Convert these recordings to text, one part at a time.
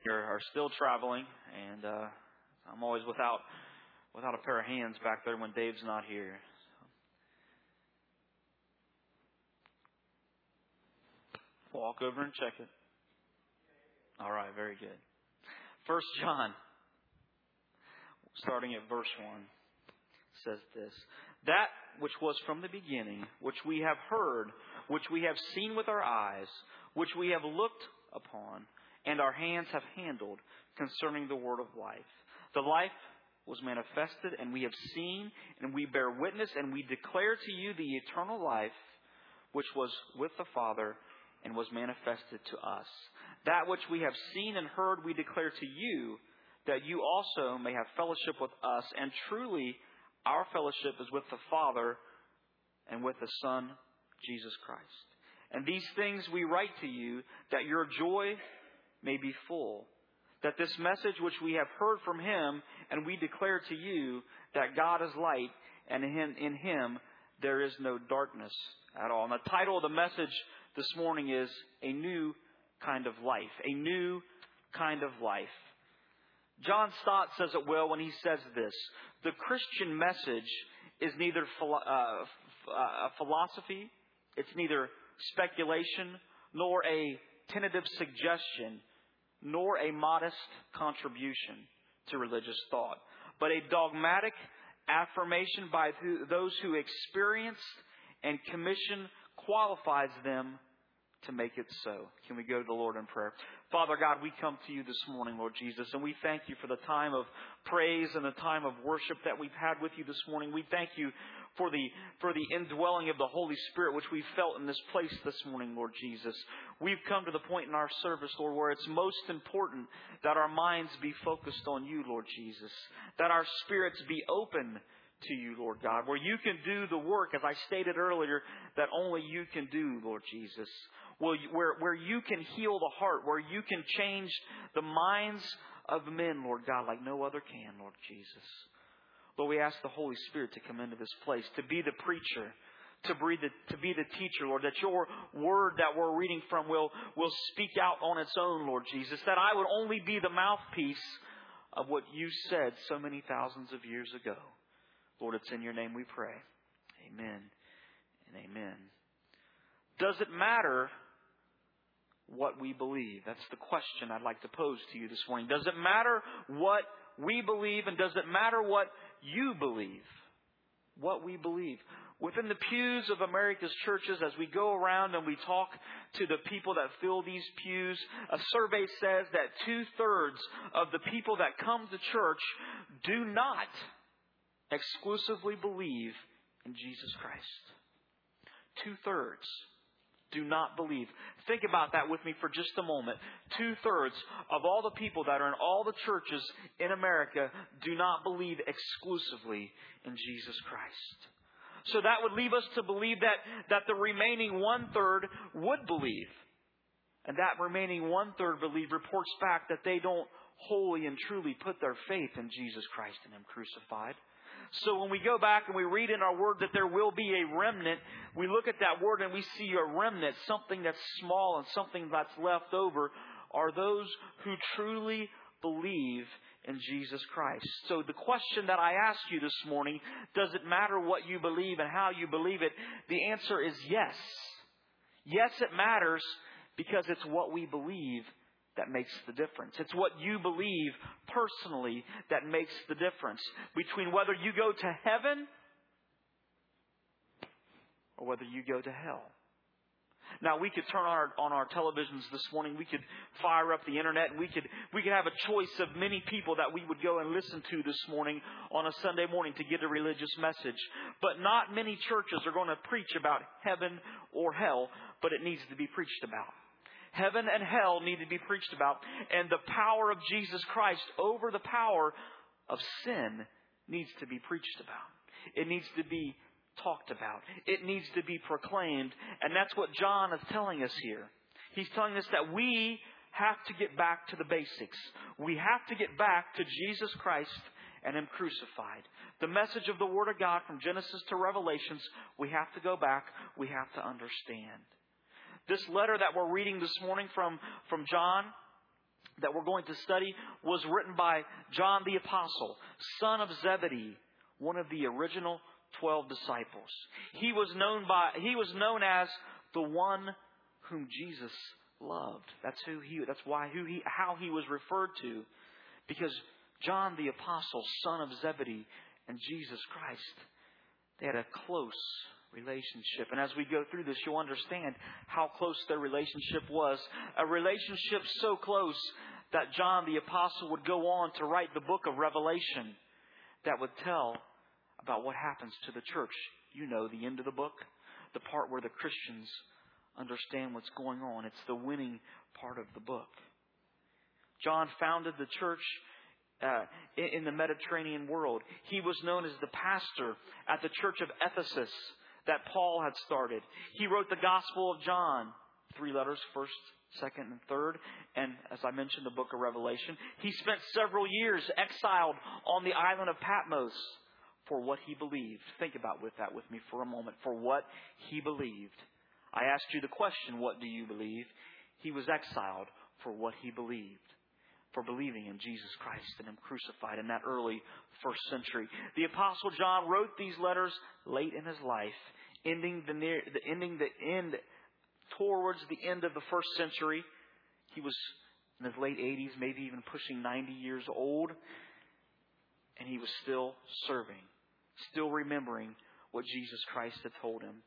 are still traveling, and I'm always without a pair of hands back there when Dave's not here. So, walk over and check it. All right, very good. 1 John, starting at verse 1, says this: That which was from the beginning, which we have heard, which we have seen with our eyes, which we have looked upon, and our hands have handled, concerning the word of life. The life was manifested, and we have seen, and we bear witness, and we declare to you the eternal life, which was with the Father, and was manifested to us. That which we have seen and heard we declare to you, that you also may have fellowship with us. And truly, our fellowship is with the Father and with the Son, Jesus Christ. And these things we write to you, that your joy may be full. That this message which we have heard from Him, and we declare to you, that God is light, and in Him there is no darkness at all. And the title of the message this morning is A New Kind of Life. A New Kind of Life. John Stott says it well when he says this: the Christian message is neither a philosophy, it's neither speculation, nor a tentative suggestion, nor a modest contribution to religious thought, but a dogmatic affirmation by those who experienced and commission qualifies them to make it so. Can we go to the Lord in prayer? Father God, we come to you this morning, Lord Jesus, and we thank you for the time of praise and the time of worship that we've had with you this morning. We thank you for the indwelling of the Holy Spirit, which we felt in this place this morning, Lord Jesus. We've come to the point in our service, Lord, where it's most important that our minds be focused on you, Lord Jesus, that our spirits be open to you, Lord God, where you can do the work, as I stated earlier, that only you can do, Lord Jesus. Where you can heal the heart, where you can change the minds of men, Lord God, like no other can, Lord Jesus. Lord, we ask the Holy Spirit to come into this place, to be the preacher, to be the teacher, Lord, that your word that we're reading from will speak out on its own, Lord Jesus, that I would only be the mouthpiece of what you said so many thousands of years ago. Lord, it's in your name we pray. Amen and amen. Does it matter what we believe? That's the question I'd like to pose to you this morning. Does it matter what we believe, and does it matter what you believe? What we believe. Within the pews of America's churches, as we go around and we talk to the people that fill these pews, a survey says that 2/3 of the people that come to church do not exclusively believe in Jesus Christ. 2/3 do not believe. Think about that with me for just a moment. 2/3 of all the people that are in all the churches in America do not believe exclusively in Jesus Christ. So that would leave us to believe that the remaining 1/3 would believe. And that remaining 1/3 believe reports back that they don't wholly and truly put their faith in Jesus Christ and Him crucified. So when we go back and we read in our word that there will be a remnant, we look at that word and we see a remnant, something that's small and something that's left over, are those who truly believe in Jesus Christ. So the question that I ask you this morning, does it matter what you believe and how you believe it? The answer is yes. Yes, it matters, because it's what we believe that makes the difference. It's what you believe personally that makes the difference between whether you go to heaven or whether you go to hell. Now, we could turn on our televisions this morning. We could fire up the internet, and we could have a choice of many people that we would go and listen to this morning on a Sunday morning to get a religious message. But not many churches are going to preach about heaven or hell, but it needs to be preached about. Heaven and hell need to be preached about, and the power of Jesus Christ over the power of sin needs to be preached about. It needs to be talked about. It needs to be proclaimed, and that's what John is telling us here. He's telling us that we have to get back to the basics. We have to get back to Jesus Christ and Him crucified. The message of the Word of God from Genesis to Revelations, we have to go back. We have to understand. This letter that we're reading this morning from John, that we're going to study was written by John the Apostle, son of Zebedee, one of the original 12 disciples. He was known as the one whom Jesus loved. That's how he was referred to, because John the Apostle, son of Zebedee, and Jesus Christ, they had a close relationship. And as we go through this, you'll understand how close their relationship was. A relationship so close that John the Apostle would go on to write the book of Revelation that would tell about what happens to the church. You know the end of the book, the part where the Christians understand what's going on. It's the winning part of the book. John founded the church in the Mediterranean world. He was known as the pastor at the church of Ephesus that Paul had started. He wrote the Gospel of John, 3 letters, 1st, 2nd, and 3rd. And as I mentioned, the book of Revelation. He spent several years exiled on the island of Patmos for what he believed. Think about that with me for a moment. For what he believed. I asked you the question, what do you believe? He was exiled for what he believed. For believing in Jesus Christ and Him crucified in that early 1st century. The Apostle John wrote these letters late in his life, ending towards the end of the 1st century. He was in his late 80s, maybe even pushing 90 years old. And he was still serving, still remembering what Jesus Christ had told him.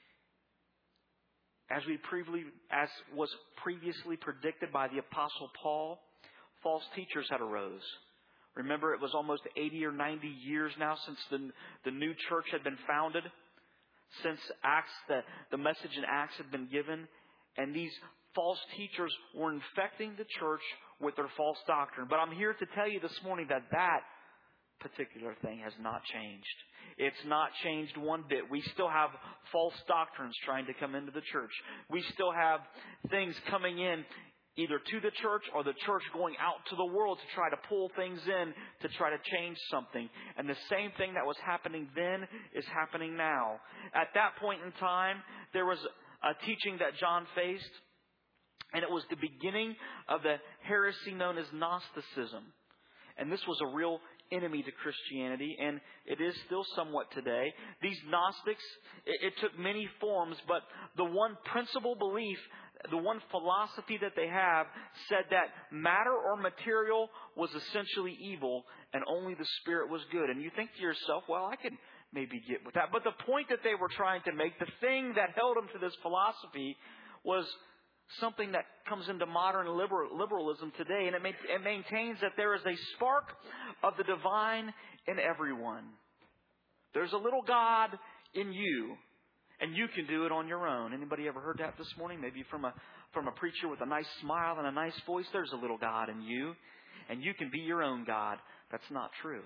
As was previously predicted by the Apostle Paul, false teachers had arose. Remember, it was almost 80 or 90 years now since the new church had been founded. Since Acts, the message in Acts had been given. And these false teachers were infecting the church with their false doctrine. But I'm here to tell you this morning that particular thing has not changed. It's not changed one bit. We still have false doctrines trying to come into the church. We still have things coming in either to the church or the church going out to the world to try to pull things in to try to change something. And the same thing that was happening then is happening now. At that point in time, there was a teaching that John faced, and it was the beginning of the heresy known as Gnosticism. And this was a real enemy to Christianity, and it is still somewhat today. These Gnostics, it took many forms, but the one principal belief, the one philosophy that they have said that matter or material was essentially evil and only the Spirit was good. And you think to yourself, well, I could maybe get with that. But the point that they were trying to make, the thing that held them to this philosophy was something that comes into modern liberalism today. And it maintains that there is a spark of the divine in everyone. There's a little God in you. And you can do it on your own. Anybody ever heard that this morning? Maybe from a preacher with a nice smile and a nice voice. There's a little God in you. And you can be your own God. That's not true.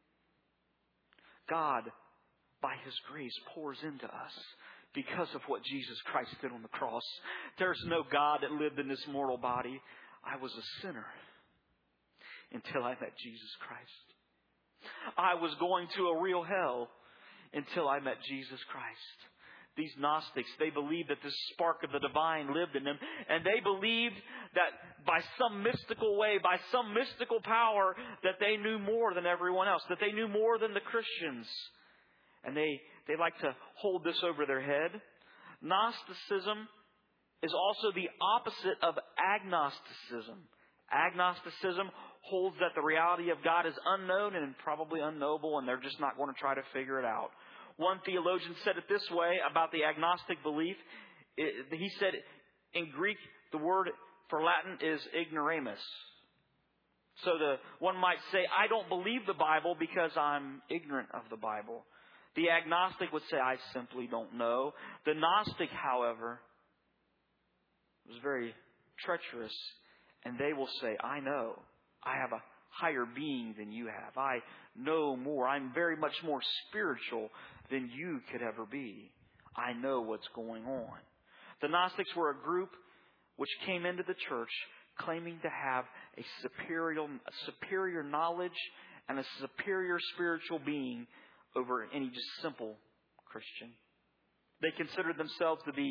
God, by His grace, pours into us because of what Jesus Christ did on the cross. There's no God that lived in this mortal body. I was a sinner until I met Jesus Christ. I was going to a real hell until I met Jesus Christ. These Gnostics, they believed that this spark of the divine lived in them. And they believed that by some mystical way, by some mystical power, that they knew more than everyone else. That they knew more than the Christians. And they like to hold this over their head. Gnosticism is also the opposite of agnosticism. Agnosticism holds that the reality of God is unknown and probably unknowable, and they're just not going to try to figure it out. One theologian said it this way about the agnostic belief. He said, in Greek, the word for Latin is ignoramus. So one might say, I don't believe the Bible because I'm ignorant of the Bible. The agnostic would say, I simply don't know. The Gnostic, however, was very treacherous. And they will say, I know. I have a higher being than you have. I know more. I'm very much more spiritual than you could ever be. I know what's going on. The Gnostics were a group which came into the church claiming to have a superior knowledge and a superior spiritual being over any just simple Christian. They considered themselves to be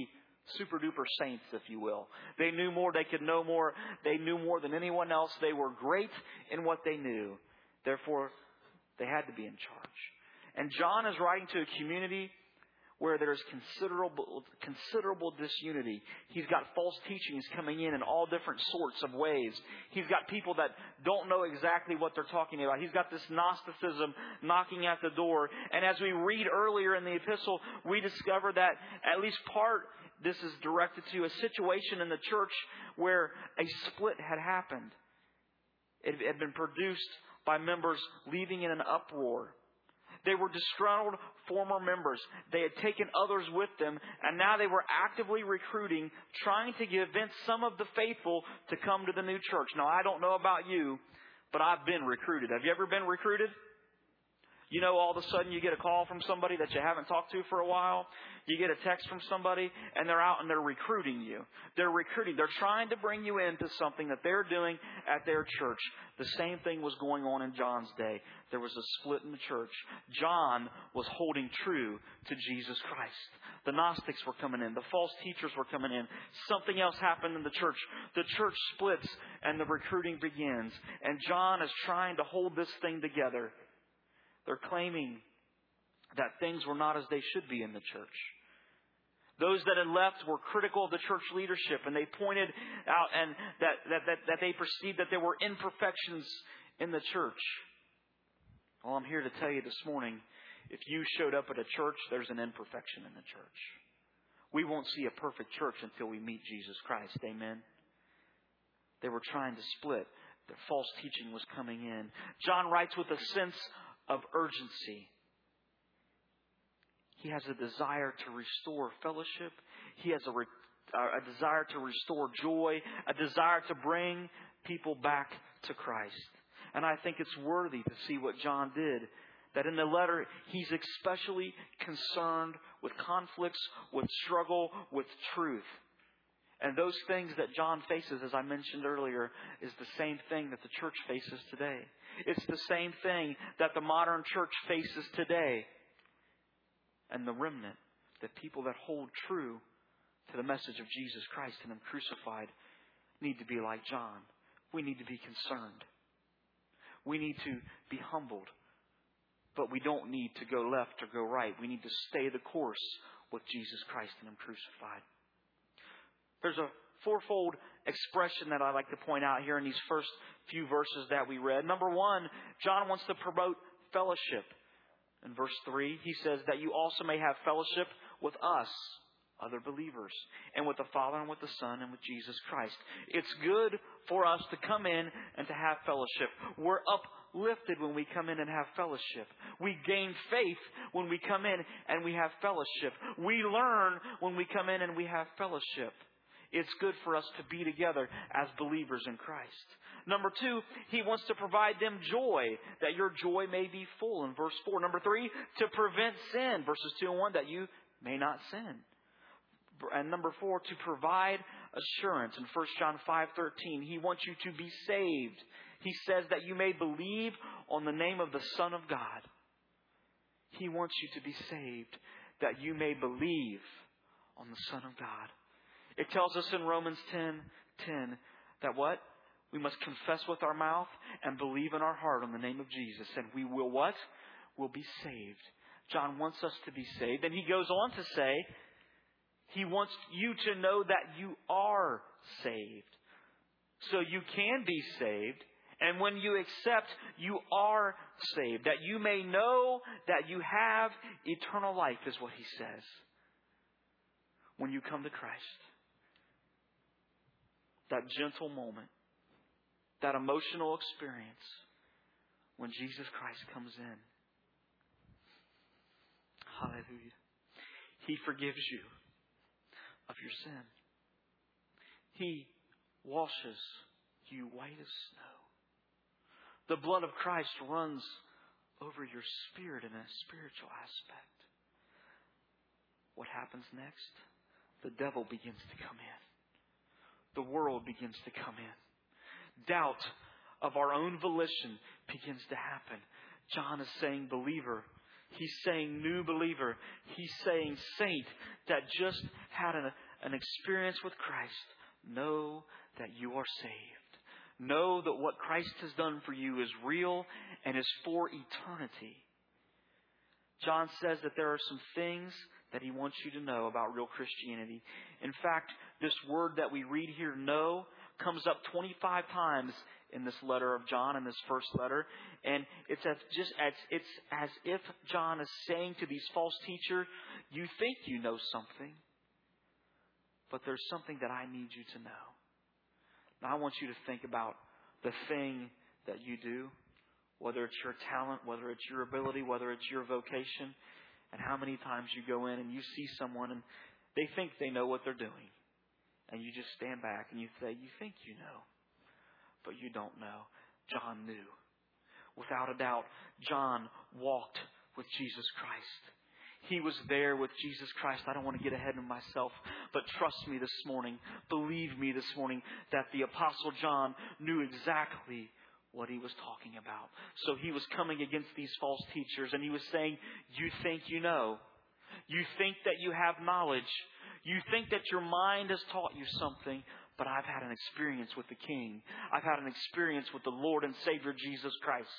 Super duper saints, if you will. They knew more. They could know more. They knew more than anyone else. They were great in what they knew. Therefore, they had to be in charge. And John is writing to a community where there's considerable disunity. He's got false teachings coming in all different sorts of ways. He's got people that don't know exactly what they're talking about. He's got this Gnosticism knocking at the door. And as we read earlier in the epistle, we discover that at least part this is directed to a situation in the church where a split had happened. It had been produced by members leaving in an uproar. They were disgruntled former members. They had taken others with them, and now they were actively recruiting, trying to convince some of the faithful to come to the new church. Now, I don't know about you, but I've been recruited. Have you ever been recruited? You know, all of a sudden you get a call from somebody that you haven't talked to for a while. You get a text from somebody and they're out and they're recruiting you. They're recruiting. They're trying to bring you into something that they're doing at their church. The same thing was going on in John's day. There was a split in the church. John was holding true to Jesus Christ. The Gnostics were coming in. The false teachers were coming in. Something else happened in the church. The church splits and the recruiting begins. And John is trying to hold this thing together. They're claiming that things were not as they should be in the church. Those that had left were critical of the church leadership, and they pointed out and that they perceived that there were imperfections in the church. Well, I'm here to tell you this morning, if you showed up at a church, there's an imperfection in the church. We won't see a perfect church until we meet Jesus Christ. Amen. They were trying to split. The false teaching was coming in. John writes with a sense of urgency. He has a desire to restore fellowship. He has a desire to restore joy, a desire to bring people back to Christ. And I think it's worthy to see what John did. That in the letter, he's especially concerned with conflicts, with struggle, with truth. And those things that John faces, as I mentioned earlier, is the same thing that the church faces today. It's the same thing that the modern church faces today. And the remnant, the people that hold true to the message of Jesus Christ and Him crucified, need to be like John. We need to be concerned. We need to be humbled. But we don't need to go left or go right. We need to stay the course with Jesus Christ and Him crucified. There's a fourfold expression that I like to point out here in these first few verses that we read. Number one, John wants to promote fellowship. In verse 3, he says that you also may have fellowship with us, other believers, and with the Father and with the Son and with Jesus Christ. It's good for us to come in and to have fellowship. We're uplifted when we come in and have fellowship. We gain faith when we come in and we have fellowship. We learn when we come in and we have fellowship. It's good for us to be together as believers in Christ. Number 2, He wants to provide them joy, that your joy may be full, in verse 4. Number 3, to prevent sin, verses 2 and 1, that you may not sin. And number 4, to provide assurance. In 1 John 5:13, He wants you to be saved. He says that you may believe on the name of the Son of God. He wants you to be saved, that you may believe on the Son of God. It tells us in Romans 10:10 that what? We must confess with our mouth and believe in our heart on the name of Jesus. And we will what? We'll be saved. John wants us to be saved. And he goes on to say, he wants you to know that you are saved. So you can be saved. And when you accept, you are saved. That you may know that you have eternal life, is what he says. When you come to Christ. That gentle moment. That emotional experience. When Jesus Christ comes in. Hallelujah. He forgives you of your sin. He washes you white as snow. The blood of Christ runs over your spirit in a spiritual aspect. What happens next? The devil begins to come in. The world begins to come in. Doubt of our own volition begins to happen. John is saying believer. He's saying new believer. He's saying saint that just had an experience with Christ, know that you are saved. Know that what Christ has done for you is real and is for eternity. John says that there are some things that he wants you to know about real Christianity. In fact, this word that we read here, know, comes up 25 times in this letter of John, in this first letter. And it's as if John is saying to these false teachers, you think you know something, but there's something that I need you to know. Now I want you to think about the thing that you do, whether it's your talent, whether it's your ability, whether it's your vocation, and how many times you go in and you see someone and they think they know what they're doing. And you just stand back and you say, you think you know, but you don't know. John knew. Without a doubt, John walked with Jesus Christ. He was there with Jesus Christ. I don't want to get ahead of myself, but trust me this morning, believe me this morning, that the Apostle John knew exactly what he was talking about. So he was coming against these false teachers and he was saying, you think you know. You think that you have knowledge. You think that your mind has taught you something, but I've had an experience with the King. I've had an experience with the Lord and Savior Jesus Christ.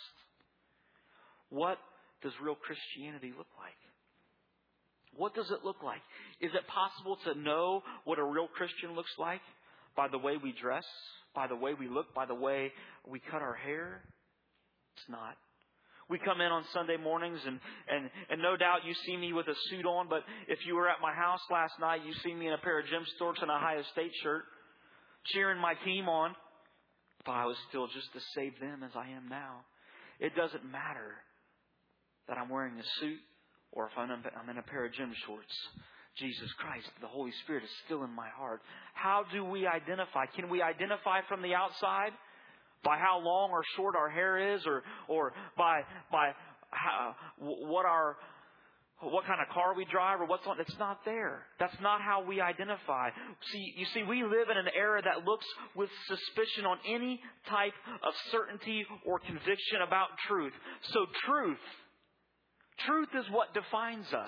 What does real Christianity look like? What does it look like? Is it possible to know what a real Christian looks like by the way we dress, by the way we look, by the way we cut our hair? It's not. We come in on Sunday mornings and no doubt you see me with a suit on, but if you were at my house last night, you see me in a pair of Jim Storks and a Ohio State shirt, cheering my team on. But I was still just as saved then as I am now. It doesn't matter that I'm wearing a suit or if I'm in a pair of gym shorts. Jesus Christ, the Holy Spirit is still in my heart. How do we identify? Can we identify from the outside by how long or short our hair is, or by how, what kind of car we drive, or what's on? It's not there. That's not how we identify. You see, we live in an era that looks with suspicion on any type of certainty or conviction about truth. So truth is what defines us.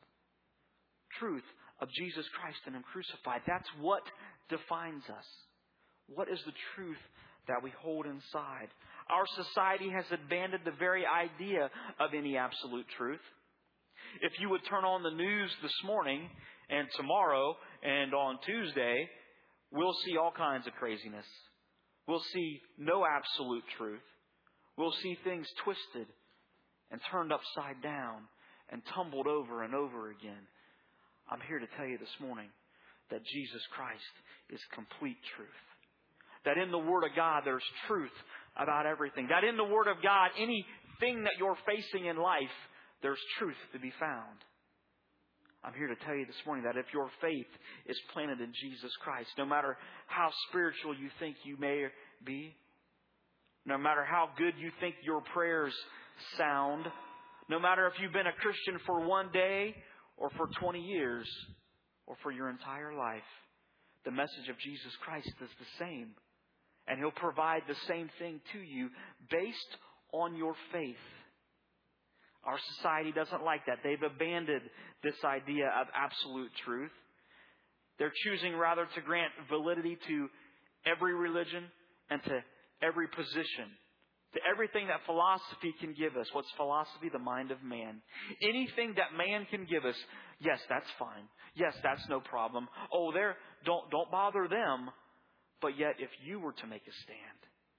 Truth of Jesus Christ and Him crucified. That's what defines us. What is the truth that we hold inside? Our society has abandoned the very idea of any absolute truth. If you would turn on the news this morning and tomorrow and on Tuesday, we'll see all kinds of craziness. We'll see no absolute truth. We'll see things twisted and turned upside down and tumbled over and over again. I'm here to tell you this morning that Jesus Christ is complete truth. That in the Word of God there's truth about everything. That in the Word of God, anything that you're facing in life, there's truth to be found. I'm here to tell you this morning that if your faith is planted in Jesus Christ, no matter how spiritual you think you may be, no matter how good you think your prayers sound, no matter if you've been a Christian for one day or for 20 years or for your entire life, the message of Jesus Christ is the same. And He'll provide the same thing to you based on your faith. Our society doesn't like that. They've abandoned this idea of absolute truth. They're choosing rather to grant validity to every religion and to every position, to everything that philosophy can give us. What's philosophy? The mind of man. Anything that man can give us, yes, that's fine. Yes, that's no problem. Oh, don't bother them. But yet, if you were to make a stand,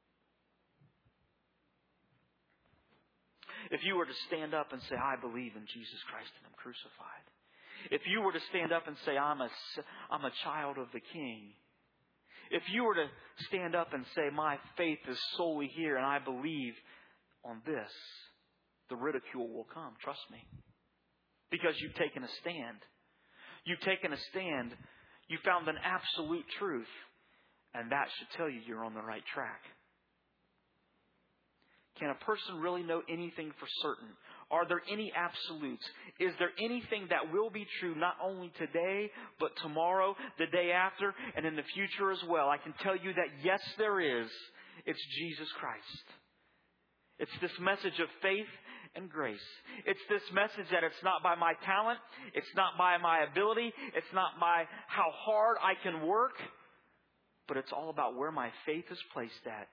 if you were to stand up and say, I believe in Jesus Christ and Him crucified. If you were to stand up and say, I'm a child of the King. If you were to stand up and say, my faith is solely here and I believe on this, the ridicule will come. Trust me. Because you've taken a stand. You've taken a stand. You found an absolute truth. And that should tell you you're on the right track. Can a person really know anything for certain? Are there any absolutes? Is there anything that will be true not only today, but tomorrow, the day after, and in the future as well? I can tell you that yes, there is. It's Jesus Christ. It's this message of faith and grace. It's this message that it's not by my talent. It's not by my ability. It's not by how hard I can work. But it's all about where my faith is placed at.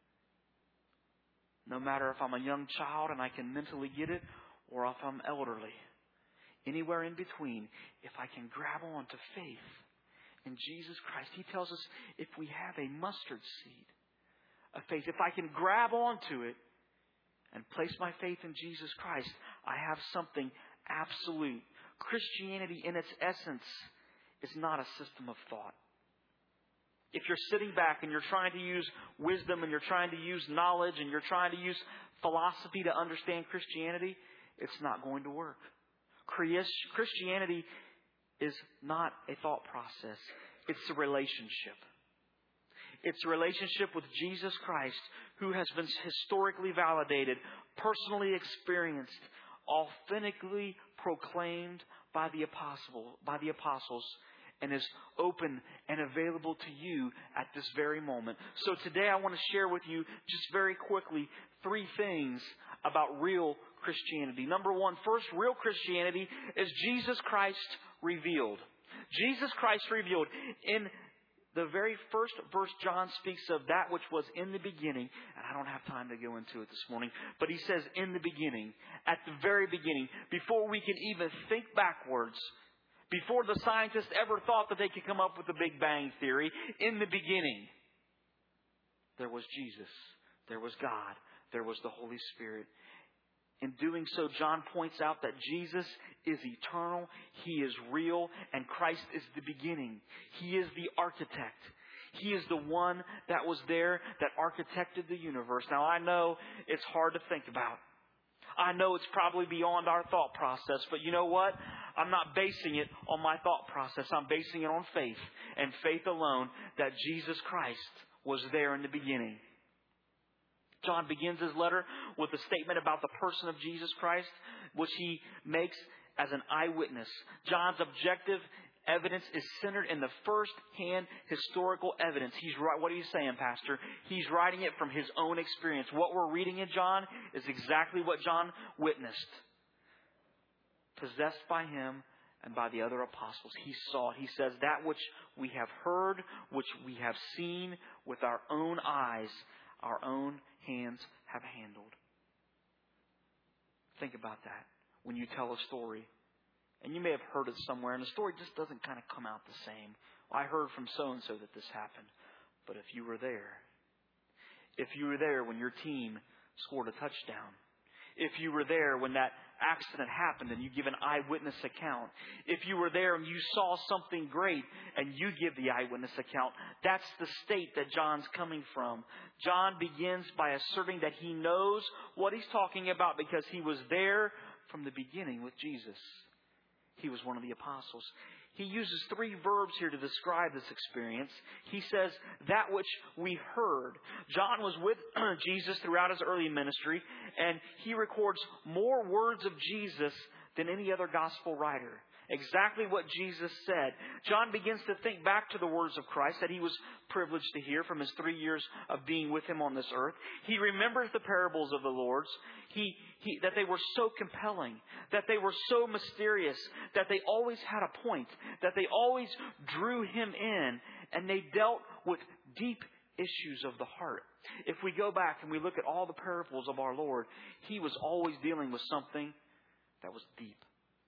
No matter if I'm a young child and I can mentally get it, or if I'm elderly. Anywhere in between, if I can grab on to faith in Jesus Christ. He tells us if we have a mustard seed of faith, if I can grab onto it and place my faith in Jesus Christ, I have something absolute. Christianity in its essence is not a system of thought. If you're sitting back and you're trying to use wisdom and you're trying to use knowledge and you're trying to use philosophy to understand Christianity, it's not going to work. Christianity is not a thought process. It's a relationship. It's a relationship with Jesus Christ, who has been historically validated, personally experienced, authentically proclaimed by the apostles, and is open and available to you at this very moment. So today I want to share with you just very quickly 3 things about real Christianity. Number 1, first, real Christianity is Jesus Christ revealed. Jesus Christ revealed. In the very first verse, John speaks of that which was in the beginning. And I don't have time to go into it this morning. But he says in the beginning, at the very beginning, before we can even think backwards, before the scientists ever thought that they could come up with the Big Bang Theory, in the beginning, there was Jesus. There was God. There was the Holy Spirit. In doing so, John points out that Jesus is eternal, He is real, and Christ is the beginning. He is the architect. He is the one that was there that architected the universe. Now, I know it's hard to think about. I know it's probably beyond our thought process, but you know what? I'm not basing it on my thought process. I'm basing it on faith, and faith alone, that Jesus Christ was there in the beginning. John begins his letter with a statement about the person of Jesus Christ, which he makes as an eyewitness. John's objective evidence is centered in the first-hand historical evidence. What are you saying, Pastor? He's writing it from his own experience. What we're reading in John is exactly what John witnessed. Possessed by him and by the other apostles, he saw it. He says, that which we have heard, which we have seen with our own eyes, our own hands have handled. Think about that when you tell a story. And you may have heard it somewhere, and the story just doesn't kind of come out the same. Well, I heard from so-and-so that this happened. But if you were there when your team scored a touchdown, if you were there when that accident happened and you give an eyewitness account, if you were there and you saw something great and you give the eyewitness account, that's the state that John's coming from. John begins by asserting that he knows what he's talking about because he was there from the beginning with Jesus. He was one of the apostles. He uses 3 verbs here to describe this experience. He says, that which we heard. John was with Jesus throughout his early ministry, and he records more words of Jesus than any other gospel writer. Exactly what Jesus said. John begins to think back to the words of Christ that he was privileged to hear from his 3 years of being with him on this earth. He remembers the parables of the Lord's, that they were so compelling, that they were so mysterious, that they always had a point, that they always drew him in, and they dealt with deep issues of the heart. If we go back and we look at all the parables of our Lord, He was always dealing with something that was deep,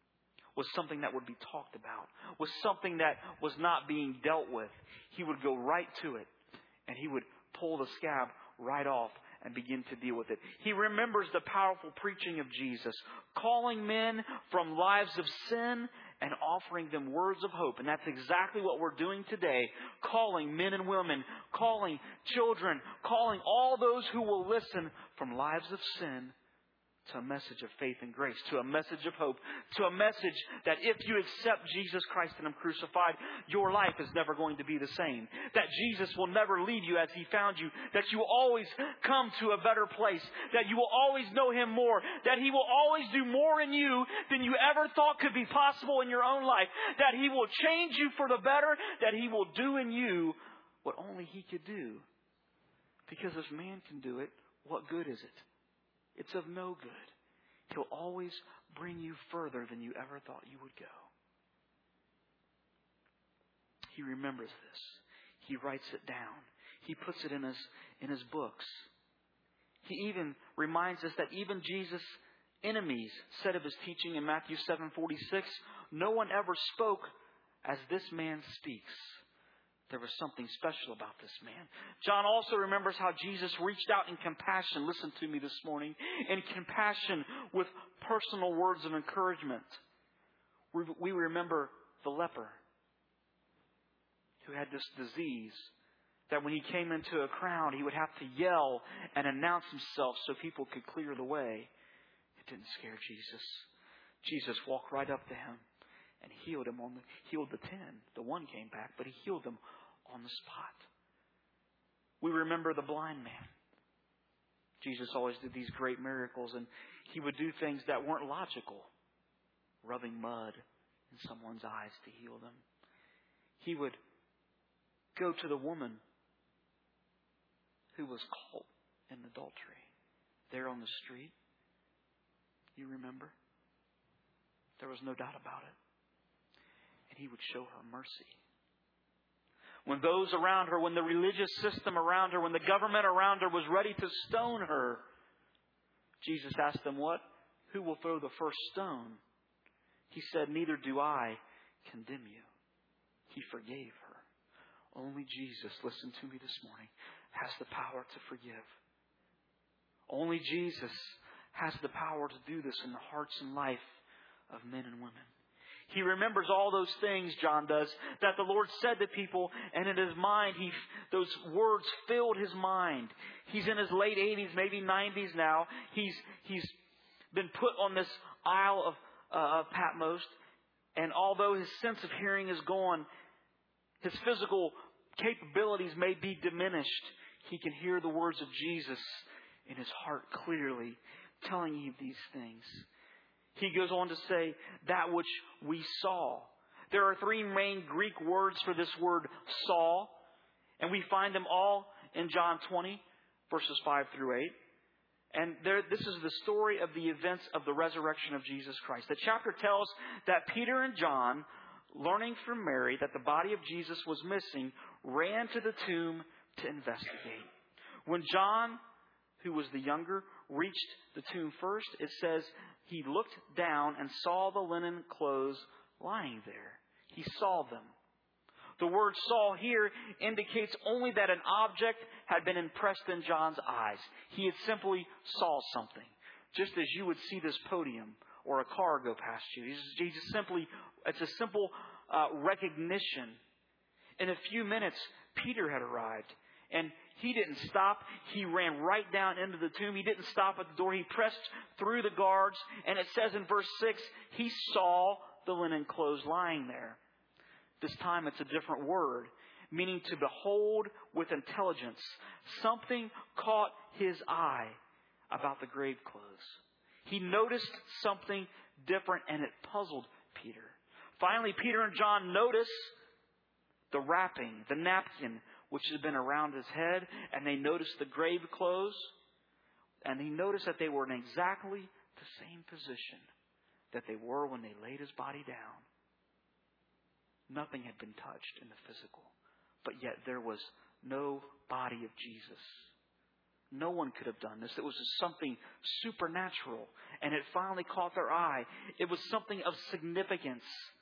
was something that would be talked about, was something that was not being dealt with. He would go right to it, and He would pull the scab right off and begin to deal with it. He remembers the powerful preaching of Jesus, calling men from lives of sin and offering them words of hope. And that's exactly what we're doing today, calling men and women, calling children, calling all those who will listen from lives of sin to a message of faith and grace, to a message of hope, to a message that if you accept Jesus Christ and Him crucified, your life is never going to be the same. That Jesus will never leave you as He found you. That you will always come to a better place. That you will always know Him more. That He will always do more in you than you ever thought could be possible in your own life. That He will change you for the better. That He will do in you what only He could do. Because if man can do it, what good is it? It's of no good. He'll always bring you further than you ever thought you would go. He remembers this. He writes it down. He puts it in his books. He even reminds us that even Jesus' enemies said of his teaching in Matthew 7:46, no one ever spoke as this man speaks. There was something special about this man. John also remembers how Jesus reached out in compassion. Listen to me this morning. In compassion with personal words of encouragement. We remember the leper who had this disease that when he came into a crowd, he would have to yell and announce himself so people could clear the way. It didn't scare Jesus. Jesus walked right up to him and healed him healed the 10. The one came back, but he healed them on the spot. We remember the blind man. Jesus always did these great miracles, and he would do things that weren't logical. Rubbing mud in someone's eyes to heal them. He would go to the woman who was caught in adultery there on the street. You remember? There was no doubt about it. And he would show her mercy. When those around her, when the religious system around her, when the government around her was ready to stone her, Jesus asked them, what? Who will throw the first stone? He said, neither do I condemn you. He forgave her. Only Jesus, listen to me this morning, has the power to forgive. Only Jesus has the power to do this in the hearts and life of men and women. He remembers all those things, John does, that the Lord said to people, and in his mind, those words filled his mind. He's in his late 80s, maybe 90s now. He's been put on this Isle of Patmos, and although his sense of hearing is gone, his physical capabilities may be diminished. He can hear the words of Jesus in his heart clearly, telling you these things. He goes on to say, that which we saw. There are three main Greek words for this word, saw. And we find them all in John 20, verses 5 through 8. And this is the story of the events of the resurrection of Jesus Christ. The chapter tells that Peter and John, learning from Mary that the body of Jesus was missing, ran to the tomb to investigate. When John, who was the younger, reached the tomb first, it says he looked down and saw the linen clothes lying there. He saw them. The word saw here indicates only that an object had been impressed in John's eyes. He had simply saw something. Just as you would see this podium or a car go past you. It's a simple recognition. In a few minutes, Peter had arrived. And he didn't stop. He ran right down into the tomb. He didn't stop at the door. He pressed through the guards. And it says in verse 6, he saw the linen clothes lying there. This time it's a different word, meaning to behold with intelligence. Something caught his eye about the grave clothes. He noticed something different, and it puzzled Peter. Finally, Peter and John notice the wrapping, the napkin, which had been around his head, and they noticed the grave clothes, and he noticed that they were in exactly the same position that they were when they laid his body down. Nothing had been touched in the physical, but yet there was no body of Jesus. No one could have done this. It was something supernatural, and it finally caught their eye. It was something of significance,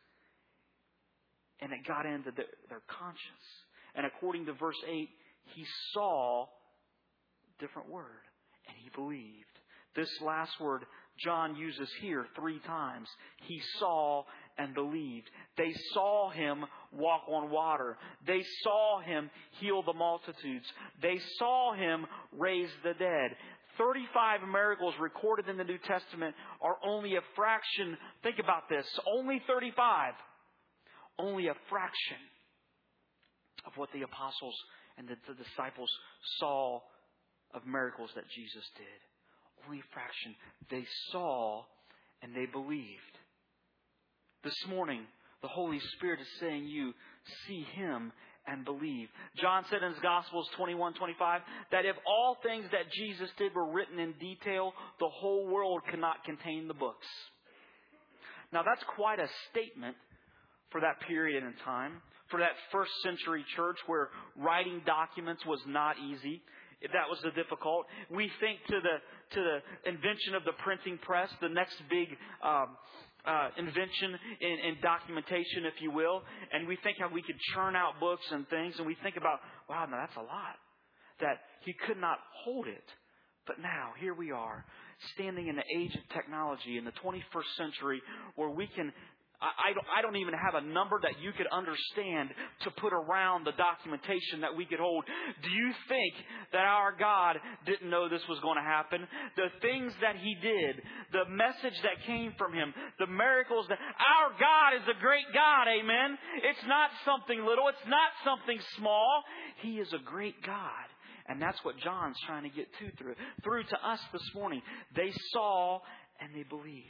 and it got into their conscience. And according to verse 8, he saw a different word, and he believed. This last word John uses here 3 times. He saw and believed. They saw him walk on water. They saw him heal the multitudes. They saw him raise the dead. 35 miracles recorded in the New Testament are only a fraction. Think about this. Only 35. Only a fraction of what the apostles and the disciples saw of miracles that Jesus did. Only a fraction. They saw and they believed. This morning, the Holy Spirit is saying you see Him and believe. John said in his Gospels 21:25 that if all things that Jesus did were written in detail, the whole world could not contain the books. Now that's quite a statement for that period in time, for that first century church where writing documents was not easy. That was the difficult. We think to the invention of the printing press, the next big invention in documentation, if you will. And we think how we could churn out books and things. And we think about, wow, now that's a lot. That he could not hold it. But now, here we are, standing in the age of technology in the 21st century where we can... I don't even have a number that you could understand to put around the documentation that we could hold. Do you think that our God didn't know this was going to happen? The things that He did, the message that came from Him, the miracles that... Our God is a great God, amen? It's not something little. It's not something small. He is a great God. And that's what John's trying to get through to us this morning. They saw and they believed.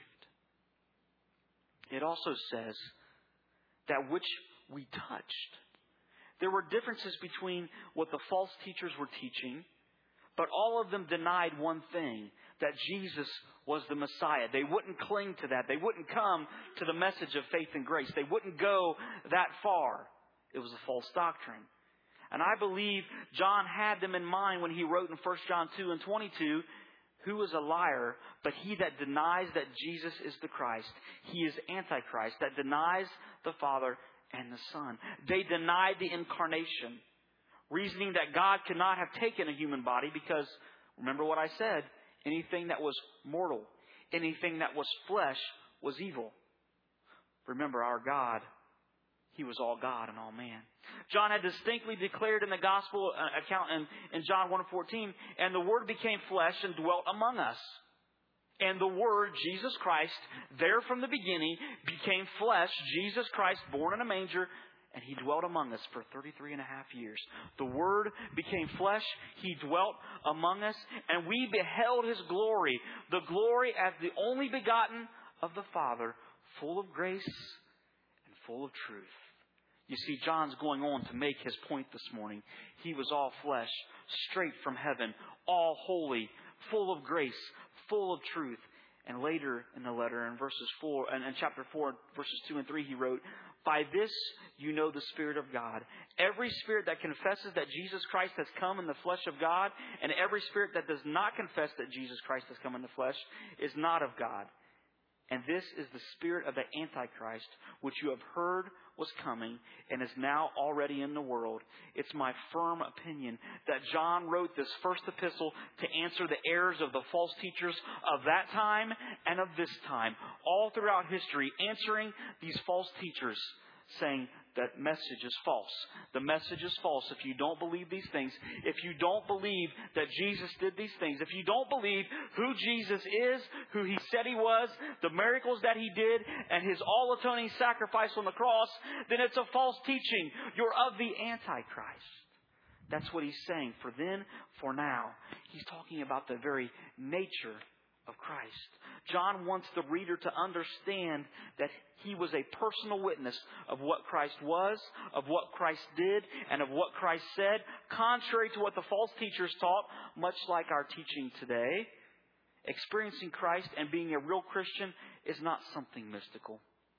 It also says that which we touched. There were differences between what the false teachers were teaching, but all of them denied one thing, that Jesus was the Messiah. They wouldn't cling to that. They wouldn't come to the message of faith and grace. They wouldn't go that far. It was a false doctrine. And I believe John had them in mind when he wrote in 1 John 2:22, who is a liar, but he that denies that Jesus is the Christ. He is Antichrist, that denies the Father and the Son. They denied the incarnation, reasoning that God could not have taken a human body because, remember what I said, anything that was mortal, anything that was flesh was evil. Remember, our God, He was all God and all man. John had distinctly declared in the gospel account in John 1:14, and the Word became flesh and dwelt among us. And the Word, Jesus Christ, there from the beginning, became flesh, Jesus Christ, born in a manger, and He dwelt among us for 33 and a half years. The Word became flesh, He dwelt among us, and we beheld His glory, the glory as the only begotten of the Father, full of grace and full of truth. You see, John's going on to make his point this morning. He was all flesh, straight from heaven, all holy, full of grace, full of truth. And later in the letter, in chapter 4, verses 2 and 3, he wrote, by this you know the Spirit of God. Every spirit that confesses that Jesus Christ has come in the flesh of God, and every spirit that does not confess that Jesus Christ has come in the flesh, is not of God. And this is the spirit of the Antichrist, which you have heard was coming and is now already in the world. It's my firm opinion that John wrote this first epistle to answer the errors of the false teachers of that time and of this time, all throughout history, answering these false teachers, saying that message is false. The message is false if you don't believe these things. If you don't believe that Jesus did these things. If you don't believe who Jesus is, who He said He was, the miracles that He did, and His all-atoning sacrifice on the cross, then it's a false teaching. You're of the Antichrist. That's what He's saying. For then, for now. He's talking about the very nature of Christ. John wants the reader to understand that he was a personal witness of what Christ was, of what Christ did, and of what Christ said, contrary to what the false teachers taught, much like our teaching today. Experiencing Christ and being a real Christian is not something mystical.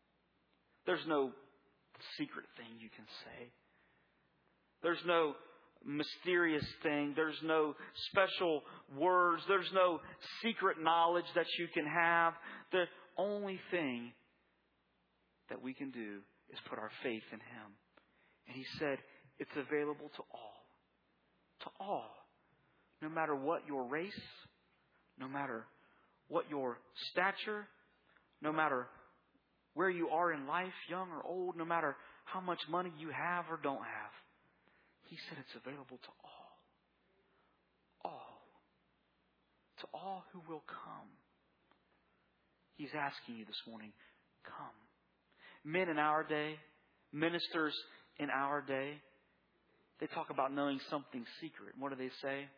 There's no secret thing you can say. There's no mysterious thing. There's no special words. There's no secret knowledge that you can have. The only thing that we can do is put our faith in Him. And He said it's available to all. To all. No matter what your race, no matter what your stature, no matter where you are in life, young or old, no matter how much money you have or don't have. He said it's available to all. All. To all who will come. He's asking you this morning, come. Men in our day, ministers in our day, they talk about knowing something secret. What do they say?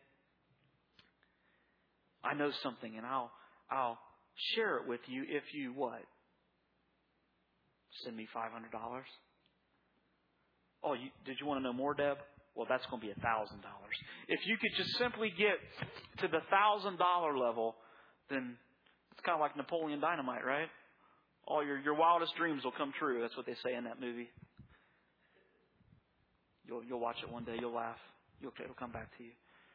I know something and I'll share it with you if you what? Send me $500? Oh, did you want to know more, Deb? Well, that's going to be $1,000. If you could just simply get to the $1,000 level, then it's kind of like Napoleon Dynamite, right? All your wildest dreams will come true. That's what they say in that movie. You'll watch it one day. You'll laugh. It'll come back to you.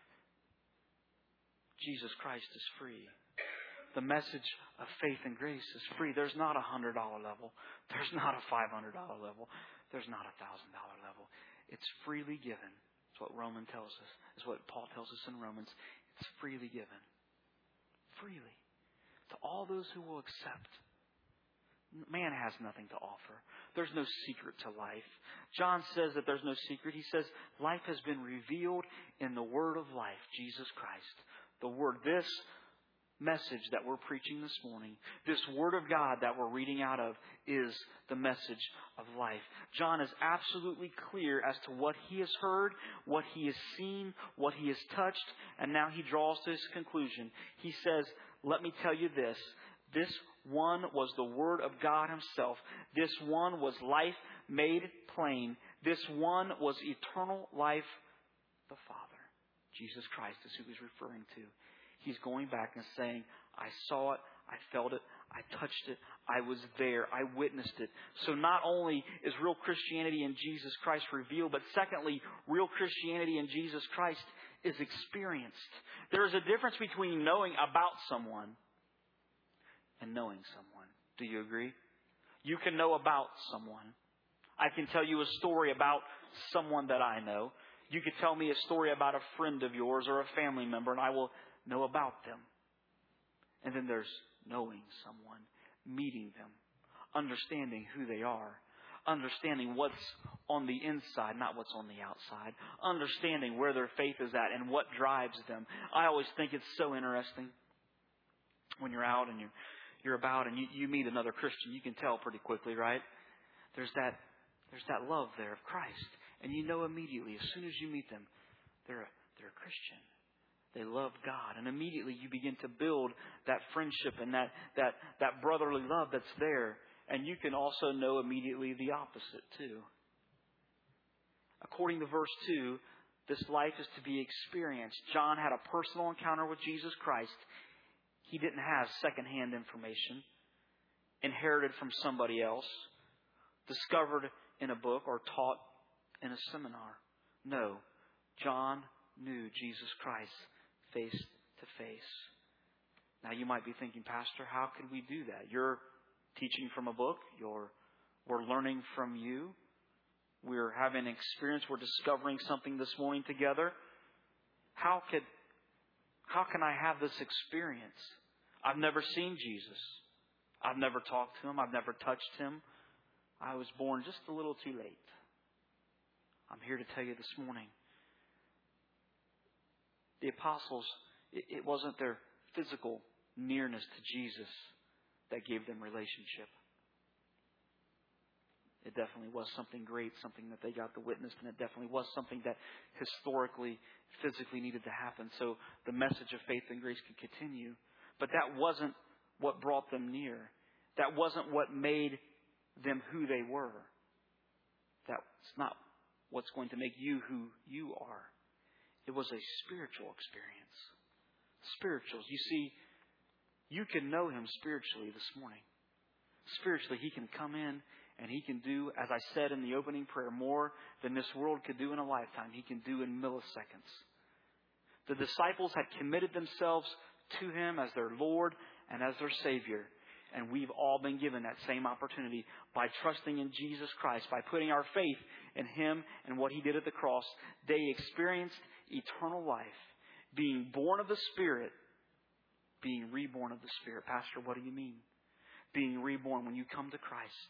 Jesus Christ is free. The message of faith and grace is free. There's not a $100 level. There's not a $500 level. There's not a $1,000 level. It's freely given. It's what Romans tells us. It's what Paul tells us in Romans. It's freely given. Freely. To all those who will accept. Man has nothing to offer. There's no secret to life. John says that there's no secret. He says life has been revealed in the Word of life, Jesus Christ. The Word, this message that we're preaching this morning, this Word of God that we're reading out of, is the message of life. John is absolutely clear as to what he has heard, what he has seen, what he has touched, and now he draws to his conclusion. He says, let me tell you this. This one was the Word of God Himself. This one was life made plain. This one was eternal life, the Father. Jesus Christ is who he's referring to. He's going back and saying, I saw it, I felt it, I touched it, I was there, I witnessed it. So not only is real Christianity in Jesus Christ revealed, but secondly, real Christianity in Jesus Christ is experienced. There is a difference between knowing about someone and knowing someone. Do you agree? You can know about someone. I can tell you a story about someone that I know. You could tell me a story about a friend of yours or a family member, and I will know about them. And then there's knowing someone, meeting them, understanding who they are, understanding what's on the inside, not what's on the outside, understanding where their faith is at and what drives them. I always think it's so interesting when you're out and you're about and you meet another Christian. You can tell pretty quickly, right? There's that love there of Christ. And you know immediately, as soon as you meet them, they're a Christian. They love God. And immediately you begin to build that friendship and that brotherly love that's there. And you can also know immediately the opposite too. According to verse 2, this life is to be experienced. John had a personal encounter with Jesus Christ. He didn't have secondhand information inherited from somebody else, discovered in a book or taught in a seminar. No, John knew Jesus Christ face to face. Now you might be thinking, Pastor, how could we do that? You're teaching from a book. We're learning from you. We're having an experience. We're discovering something this morning together. How can I have this experience? I've never seen Jesus. I've never talked to Him. I've never touched Him. I was born just a little too late. I'm here to tell you this morning. The apostles, it wasn't their physical nearness to Jesus that gave them relationship. It definitely was something great, something that they got to witness, and it definitely was something that historically, physically needed to happen so the message of faith and grace could continue. But that wasn't what brought them near. That wasn't what made them who they were. That's not what's going to make you who you are. It was a spiritual experience. Spirituals. You see, you can know Him spiritually this morning. Spiritually, He can come in and He can do, as I said in the opening prayer, more than this world could do in a lifetime. He can do in milliseconds. The disciples had committed themselves to Him as their Lord and as their Savior. And we've all been given that same opportunity by trusting in Jesus Christ, by putting our faith in Him and what He did at the cross. They experienced eternal life, being born of the Spirit, being reborn of the Spirit. Pastor, what do you mean? Being reborn when you come to Christ.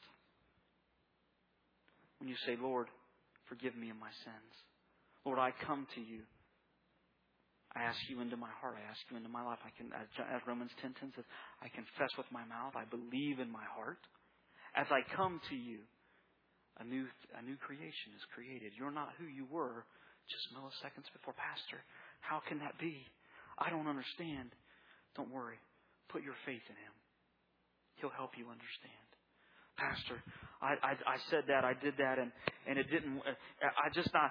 When you say, Lord, forgive me of my sins. Lord, I come to you. I ask you into my heart. I ask you into my life. I can, as Romans 10:10 says, I confess with my mouth. I believe in my heart. As I come to you, a new creation is created. You're not who you were just milliseconds before. Pastor, how can that be? I don't understand. Don't worry. Put your faith in Him. He'll help you understand. Pastor, I said that, I did that, and it didn't. I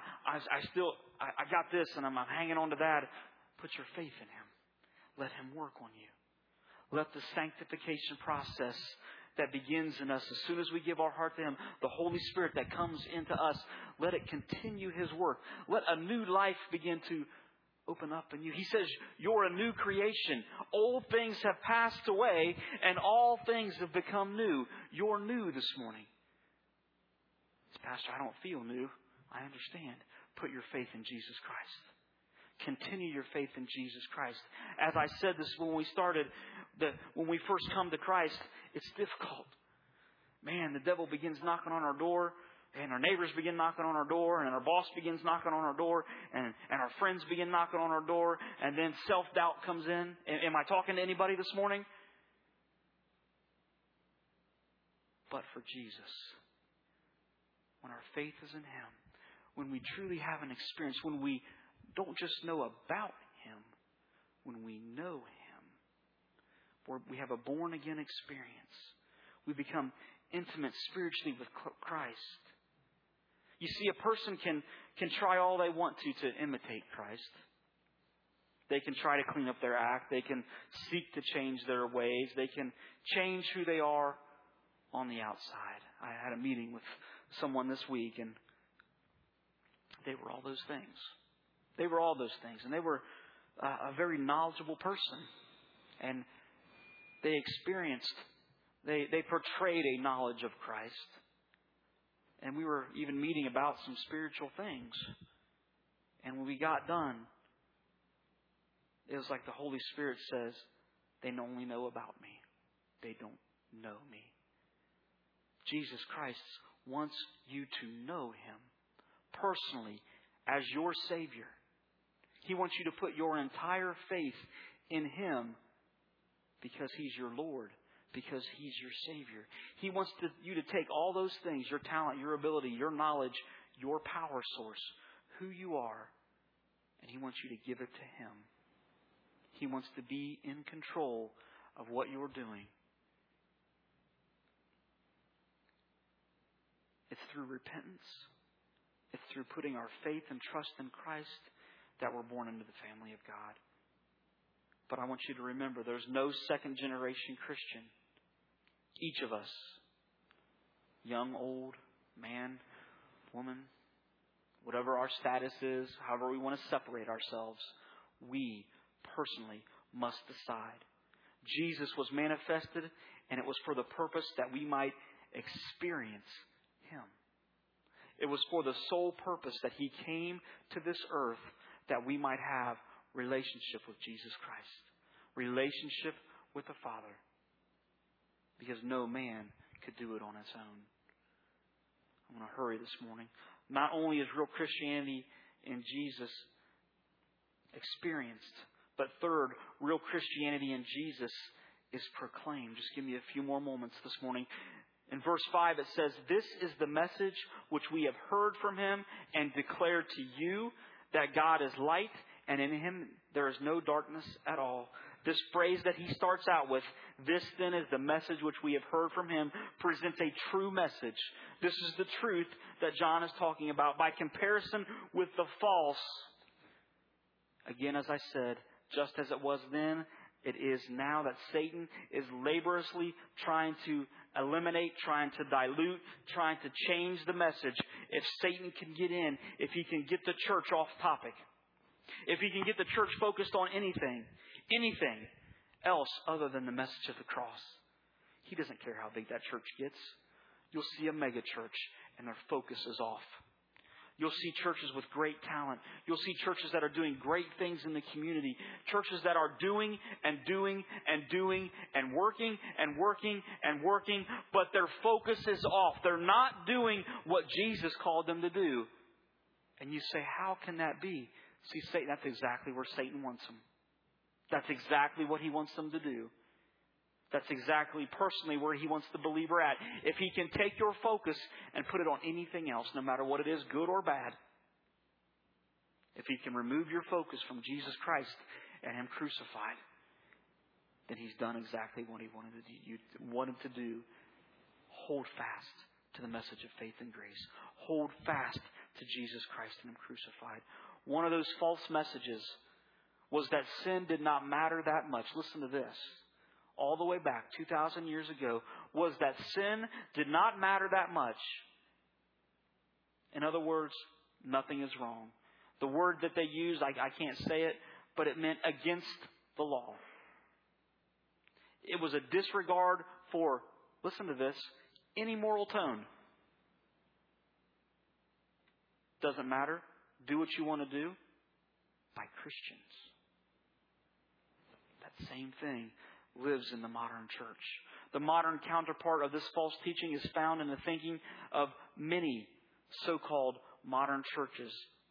got this, and I'm hanging on to that. Put your faith in Him. Let Him work on you. Let the sanctification process that begins in us as soon as we give our heart to Him, the Holy Spirit that comes into us, let it continue His work. Let a new life begin to open up in you. He says, you're a new creation. Old things have passed away and all things have become new. You're new this morning. Pastor, I don't feel new. I understand. Put your faith in Jesus Christ. Continue your faith in Jesus Christ. As I said this when we started, when we first come to Christ, it's difficult. Man, the devil begins knocking on our door, and our neighbors begin knocking on our door, and our boss begins knocking on our door, and our friends begin knocking on our door, and then self-doubt comes in. Am I talking to anybody this morning? But for Jesus, when our faith is in Him, when we truly have an experience, when we don't just know about Him, when we know Him, we have a born-again experience. We become intimate spiritually with Christ. You see, a person can try all they want to imitate Christ. They can try to clean up their act. They can seek to change their ways. They can change who they are on the outside. I had a meeting with someone this week, and they were all those things. They were all those things. And they were a very knowledgeable person. And they portrayed a knowledge of Christ. And we were even meeting about some spiritual things. And when we got done, it was like the Holy Spirit says, they only know about me. They don't know me. Jesus Christ wants you to know Him personally as your Savior. He wants you to put your entire faith in Him because He's your Lord, because He's your Savior. He wants you to take all those things, your talent, your ability, your knowledge, your power source, who you are, and He wants you to give it to Him. He wants to be in control of what you're doing. It's through repentance. It's through putting our faith and trust in Christ that we're born into the family of God. But I want you to remember, there's no second generation Christian. Each of us, young, old, man, woman, whatever our status is, however we want to separate ourselves, we personally must decide. Jesus was manifested, and it was for the purpose that we might experience Him. It was for the sole purpose that He came to this earth that we might have relationship with Jesus Christ. Relationship with the Father. Because no man could do it on his own. I'm going to hurry this morning. Not only is real Christianity in Jesus experienced, but third, real Christianity in Jesus is proclaimed. Just give me a few more moments this morning. In verse 5 it says, "This is the message which we have heard from Him and declared to you, that God is light, and in Him there is no darkness at all." This phrase that he starts out with, "This then is the message which we have heard from Him," presents a true message. This is the truth that John is talking about by comparison with the false. Again, as I said, just as it was then, it is now that Satan is laboriously trying to eliminate, trying to dilute, trying to change the message. If Satan can get in, if he can get the church off topic, if he can get the church focused on anything else other than the message of the cross, he doesn't care how big that church gets. You'll see a mega church and their focus is off. You'll see churches with great talent. You'll see churches that are doing great things in the community. Churches that are doing and doing and doing and working and working and working, but their focus is off. They're not doing what Jesus called them to do. And you say, how can that be? See, Satan, that's exactly where Satan wants them. That's exactly what he wants them to do. That's exactly personally where he wants the believer at. If he can take your focus and put it on anything else, no matter what it is, good or bad, if he can remove your focus from Jesus Christ and Him crucified, then he's done exactly what he wanted to do hold fast to the message of faith and grace. Hold fast to Jesus Christ and Him crucified. One of those false messages was that sin did not matter that much. Listen to this. All the way back 2,000 years ago, was that sin did not matter that much. In other words, nothing is wrong. The word that they used, I can't say it, but it meant against the law. It was a disregard for, listen to this, any moral tone. Doesn't matter. Do what you want to do. By Christians. That same thing lives in the modern church. The modern counterpart of this false teaching is found in the thinking of many so-called modern churches.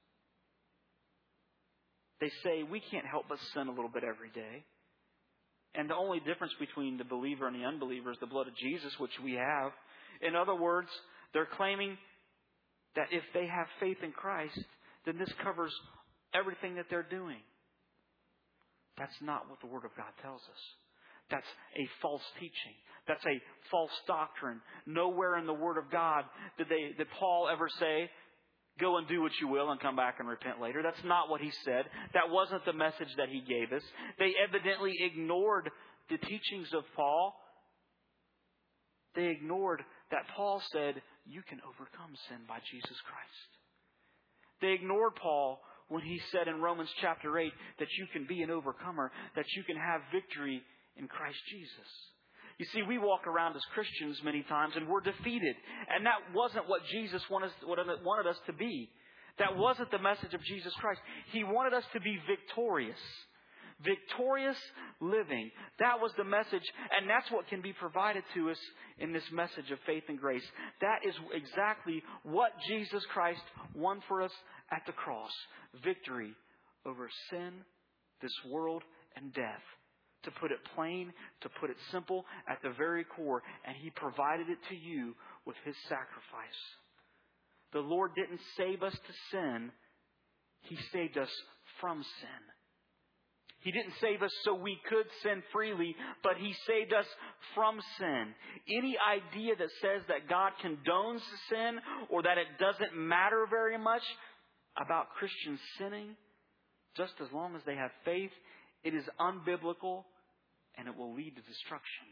They say we can't help but sin a little bit every day. And the only difference between the believer and the unbeliever is the blood of Jesus, which we have. In other words, they're claiming that if they have faith in Christ, then this covers everything that they're doing. That's not what the Word of God tells us. That's a false teaching. That's a false doctrine. Nowhere in the Word of God did Paul ever say, go and do what you will and come back and repent later. That's not what he said. That wasn't the message that he gave us. They evidently ignored the teachings of Paul. They ignored that Paul said, you can overcome sin by Jesus Christ. They ignored Paul when he said in Romans chapter 8 that you can be an overcomer, that you can have victory in Christ Jesus. You see, we walk around as Christians many times and we're defeated. And that wasn't what Jesus wanted us to be. That wasn't the message of Jesus Christ. He wanted us to be victorious. Victorious living. That was the message. And that's what can be provided to us in this message of faith and grace. That is exactly what Jesus Christ won for us at the cross. Victory over sin, this world, and death. To put it plain, to put it simple, at the very core. And He provided it to you with His sacrifice. The Lord didn't save us to sin. He saved us from sin. He didn't save us so we could sin freely, but He saved us from sin. Any idea that says that God condones sin or that it doesn't matter very much about Christians sinning, just as long as they have faith, it is unbiblical and it will lead to destruction.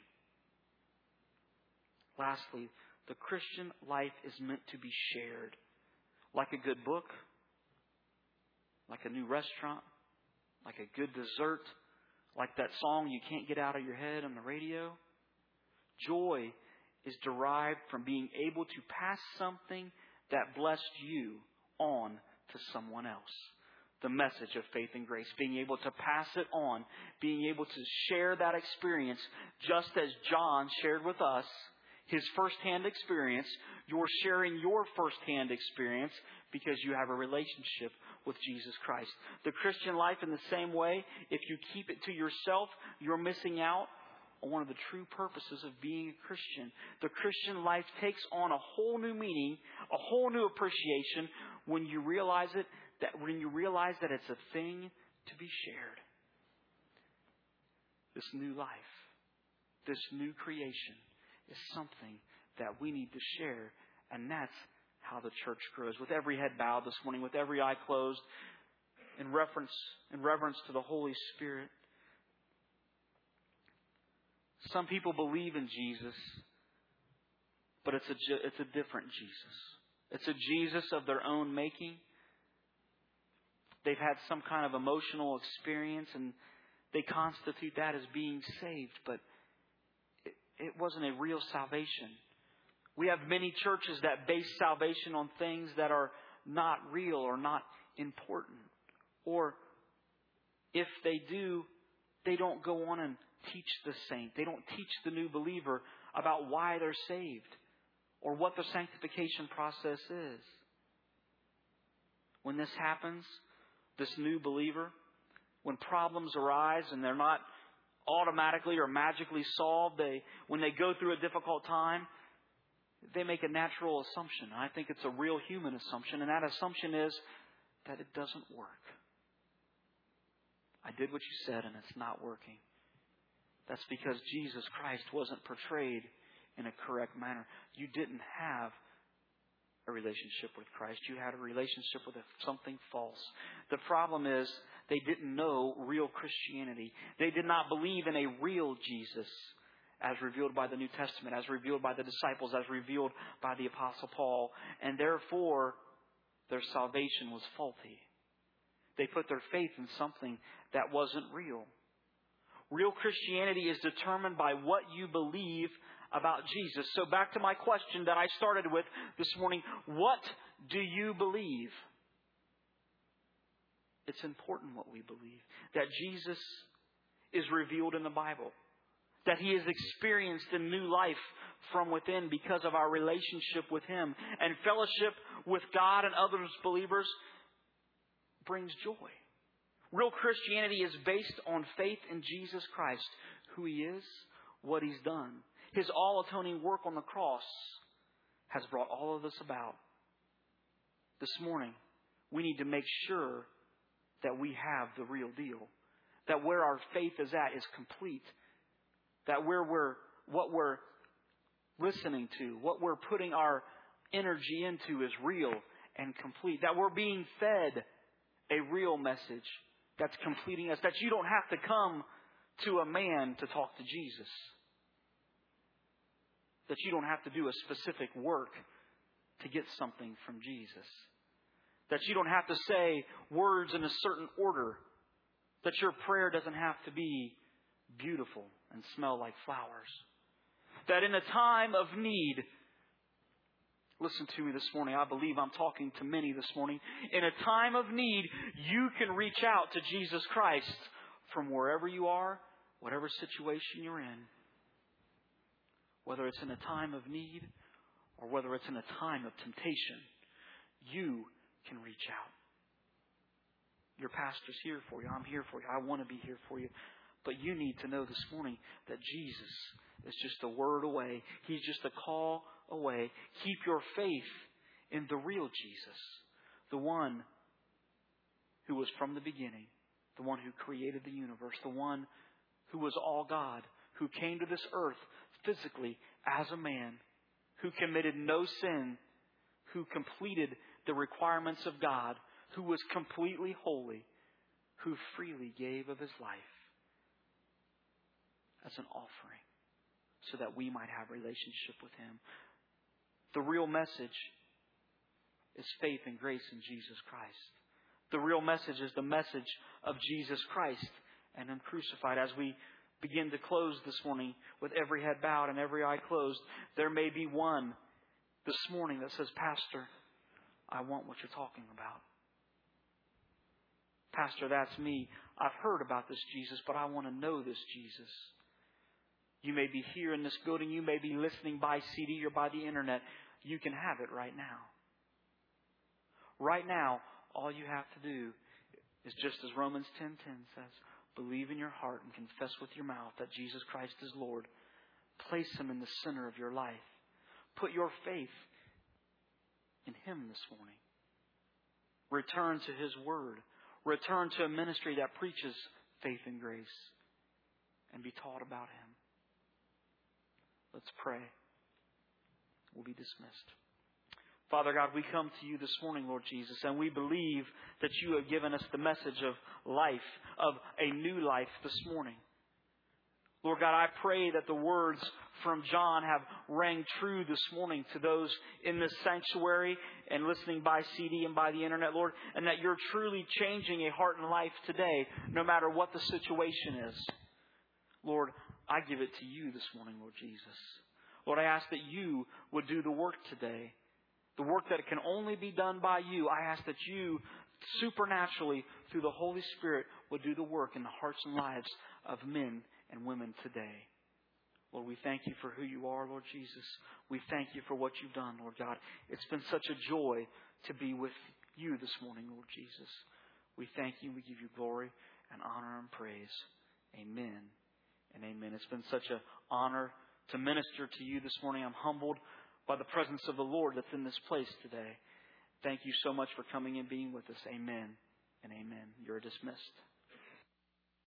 Lastly, the Christian life is meant to be shared. Like a good book, like a new restaurant, like a good dessert, like that song you can't get out of your head on the radio. Joy is derived from being able to pass something that blessed you on to someone else. The message of faith and grace. Being able to pass it on. Being able to share that experience just as John shared with us his firsthand experience. You're sharing your firsthand experience because you have a relationship with Jesus Christ. The Christian life in the same way, if you keep it to yourself, you're missing out on one of the true purposes of being a Christian. The Christian life takes on a whole new meaning, a whole new appreciation when you realize it. When you realize that it's a thing to be shared. This new life, this new creation is something that we need to share. And that's how the church grows. With every head bowed this morning, with every eye closed, in reverence to the Holy Spirit. Some people believe in Jesus, but it's a different Jesus. It's a Jesus of their own making. They've had some kind of emotional experience and they constitute that as being saved, but it wasn't a real salvation. We have many churches that base salvation on things that are not real or not important. Or if they do, they don't go on and teach the saint. They don't teach the new believer about why they're saved or what the sanctification process is. When this happens, this new believer, when problems arise and they're not automatically or magically solved, when they go through a difficult time, they make a natural assumption. And I think it's a real human assumption. And that assumption is that it doesn't work. I did what you said and it's not working. That's because Jesus Christ wasn't portrayed in a correct manner. You didn't have a relationship with Christ. You had a relationship with something false. The problem is they didn't know real Christianity. They did not believe in a real Jesus as revealed by the New Testament, as revealed by the disciples, as revealed by the Apostle Paul. And therefore, their salvation was faulty. They put their faith in something that wasn't real. Real Christianity is determined by what you believe about Jesus. So back to my question that I started with this morning. What do you believe? It's important what we believe. That Jesus is revealed in the Bible. That He is experienced in new life from within because of our relationship with Him. And fellowship with God and other believers brings joy. Real Christianity is based on faith in Jesus Christ, who He is, what He's done. His all-atoning work on the cross has brought all of this about. This morning, we need to make sure that we have the real deal. That where our faith is at is complete. That what we're listening to, what we're putting our energy into is real and complete. That we're being fed a real message that's completing us. That you don't have to come to a man to talk to Jesus. That you don't have to do a specific work to get something from Jesus. That you don't have to say words in a certain order. That your prayer doesn't have to be beautiful and smell like flowers. That in a time of need, listen to me this morning. I believe I'm talking to many this morning. In a time of need, you can reach out to Jesus Christ from wherever you are, whatever situation you're in. Whether it's in a time of need or whether it's in a time of temptation, you can reach out. Your pastor's here for you. I'm here for you. I want to be here for you. But you need to know this morning that Jesus is just a word away. He's just a call away. Keep your faith in the real Jesus, the one who was from the beginning, the one who created the universe, the one who was all God, who came to this earth physically as a man, who committed no sin, who completed the requirements of God, who was completely holy, who freely gave of His life as an offering so that we might have relationship with Him. The real message is faith and grace in Jesus Christ. The real message is the message of Jesus Christ and Him crucified. As we begin to close this morning with every head bowed and every eye closed, there may be one this morning that says, Pastor, I want what you're talking about. Pastor, that's me. I've heard about this Jesus, but I want to know this Jesus. You may be here in this building. You may be listening by CD or by the internet. You can have it right now. Right now, all you have to do is just as Romans 10:10 says, believe in your heart and confess with your mouth that Jesus Christ is Lord. Place Him in the center of your life. Put your faith in Him this morning. Return to His Word. Return to a ministry that preaches faith and grace. And be taught about Him. Let's pray. We'll be dismissed. Father God, we come to You this morning, Lord Jesus, and we believe that You have given us the message of life, of a new life this morning. Lord God, I pray that the words from John have rang true this morning to those in this sanctuary and listening by CD and by the internet, Lord, and that You're truly changing a heart and life today, no matter what the situation is. Lord, I give it to You this morning, Lord Jesus. Lord, I ask that You would do the work today. The work that can only be done by You. I ask that You supernaturally, through the Holy Spirit, would do the work in the hearts and lives of men and women today. Lord, we thank You for who You are, Lord Jesus. We thank You for what You've done, Lord God. It's been such a joy to be with You this morning, Lord Jesus. We thank You. We give You glory and honor and praise. Amen and amen. It's been such an honor to minister to you this morning. I'm humbled by the presence of the Lord that's in this place today. Thank you so much for coming and being with us. Amen and amen. You're dismissed.